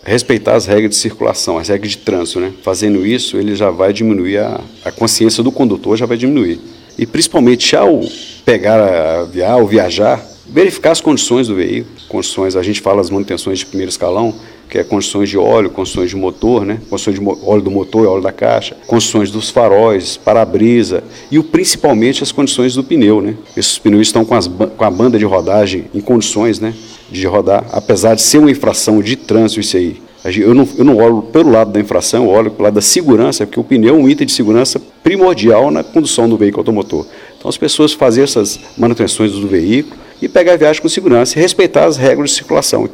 respeitar as regras de circulação, as regras de trânsito, né? Fazendo isso, ele já vai diminuir a consciência do condutor, já vai diminuir. E principalmente ao pegar ou viajar, verificar as condições do veículo, condições, a gente fala as manutenções de primeiro escalão, que é condições de óleo, condições de motor, né? Condições de óleo do motor e óleo da caixa, condições dos faróis, para-brisa e principalmente as condições do pneu, né? Esses pneus estão com a banda de rodagem em condições, né, de rodar, apesar de ser uma infração de trânsito isso aí. Eu não olho pelo lado da infração, eu olho pelo lado da segurança, porque o pneu é um item de segurança primordial na condução do veículo automotor. Então as pessoas fazem essas manutenções do veículo e pegar a viagem com segurança e respeitar as regras de circulação.